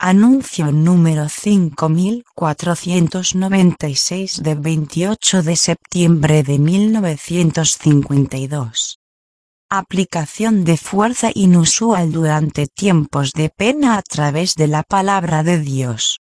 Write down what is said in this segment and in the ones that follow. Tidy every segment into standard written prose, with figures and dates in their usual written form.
Anuncio número 5496 de 28 de septiembre de 1952. Aplicación de fuerza inusual durante tiempos de pena a través de la palabra de Dios.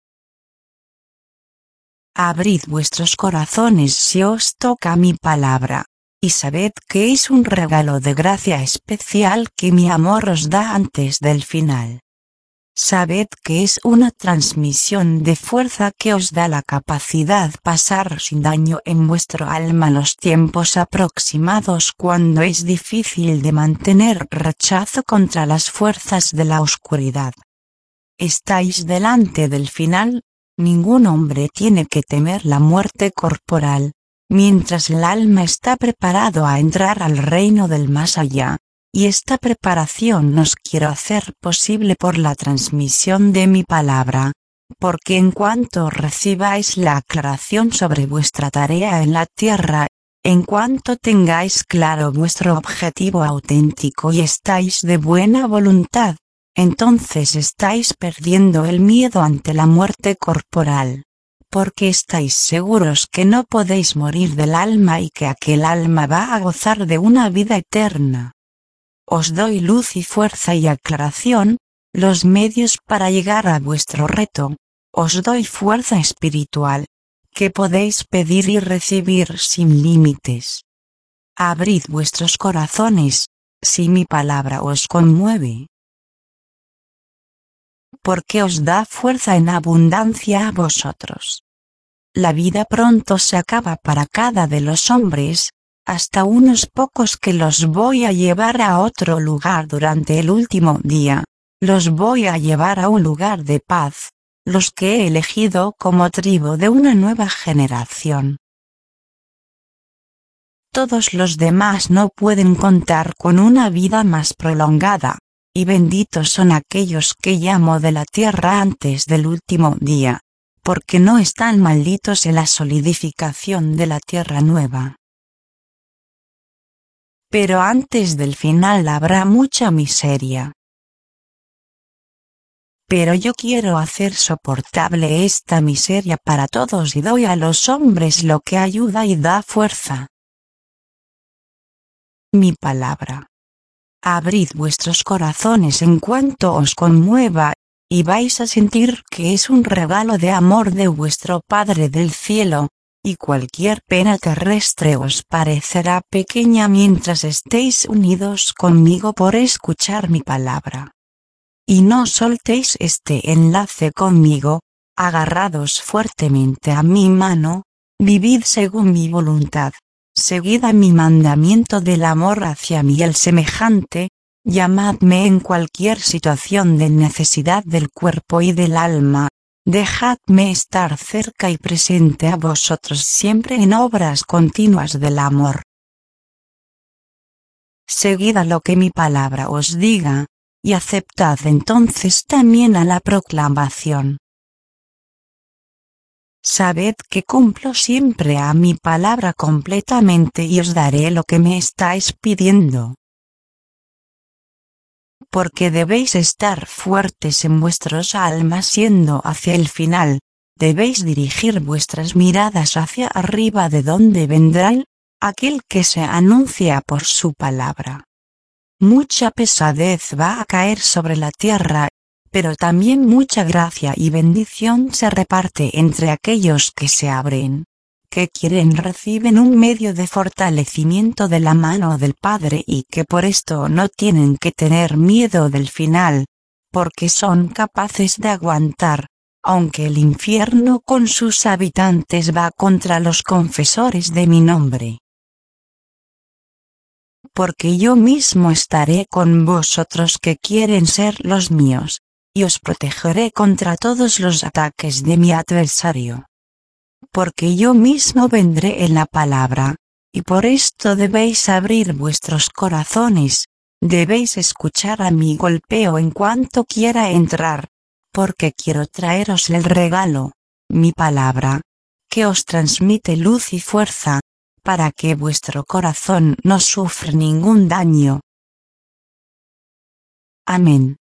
Abrid vuestros corazones si os toca mi palabra, y sabed que es un regalo de gracia especial que mi amor os da antes del final. Sabed que es una transmisión de fuerza que os da la capacidad de pasar sin daño en vuestro alma los tiempos aproximados cuando es difícil de mantener rechazo contra las fuerzas de la oscuridad. Estáis delante del final, ningún hombre tiene que temer la muerte corporal, mientras el alma está preparado a entrar al reino del más allá. Y esta preparación nos quiero hacer posible por la transmisión de mi palabra, porque en cuanto recibáis la aclaración sobre vuestra tarea en la tierra, en cuanto tengáis claro vuestro objetivo auténtico y estáis de buena voluntad, entonces estáis perdiendo el miedo ante la muerte corporal, porque estáis seguros que no podéis morir del alma y que aquel alma va a gozar de una vida eterna. Os doy luz y fuerza y aclaración, los medios para llegar a vuestro reto. Os doy fuerza espiritual, que podéis pedir y recibir sin límites. Abrid vuestros corazones, si mi palabra os conmueve. Porque os da fuerza en abundancia a vosotros. La vida pronto se acaba para cada de los hombres, hasta unos pocos que los voy a llevar a otro lugar durante el último día, los voy a llevar a un lugar de paz, los que he elegido como tribu de una nueva generación. Todos los demás no pueden contar con una vida más prolongada, y benditos son aquellos que llamo de la tierra antes del último día, porque no están malditos en la solidificación de la tierra nueva. Pero antes del final habrá mucha miseria. Pero yo quiero hacer soportable esta miseria para todos y doy a los hombres lo que ayuda y da fuerza. Mi palabra. Abrid vuestros corazones en cuanto os conmueva, y vais a sentir que es un regalo de amor de vuestro Padre del cielo. Y cualquier pena terrestre os parecerá pequeña mientras estéis unidos conmigo por escuchar mi palabra. Y no soltéis este enlace conmigo, agarrados fuertemente a mi mano, vivid según mi voluntad, seguid a mi mandamiento del amor hacia mí el semejante, llamadme en cualquier situación de necesidad del cuerpo y del alma. Dejadme estar cerca y presente a vosotros siempre en obras continuas del amor. Seguid a lo que mi palabra os diga, y aceptad entonces también a la proclamación. Sabed que cumplo siempre a mi palabra completamente y os daré lo que me estáis pidiendo. Porque debéis estar fuertes en vuestros almas yendo hacia el final, debéis dirigir vuestras miradas hacia arriba de donde vendrá aquel que se anuncia por su palabra. Mucha pesadez va a caer sobre la tierra, pero también mucha gracia y bendición se reparte entre aquellos que se abren, que reciben un medio de fortalecimiento de la mano del Padre y que por esto no tienen que tener miedo del final, porque son capaces de aguantar, aunque el infierno con sus habitantes va contra los confesores de mi nombre. Porque yo mismo estaré con vosotros que quieren ser los míos, y os protegeré contra todos los ataques de mi adversario. Porque yo mismo vendré en la palabra, y por esto debéis abrir vuestros corazones, debéis escuchar a mi golpeo en cuanto quiera entrar, porque quiero traeros el regalo, mi palabra, que os transmite luz y fuerza, para que vuestro corazón no sufra ningún daño. Amén.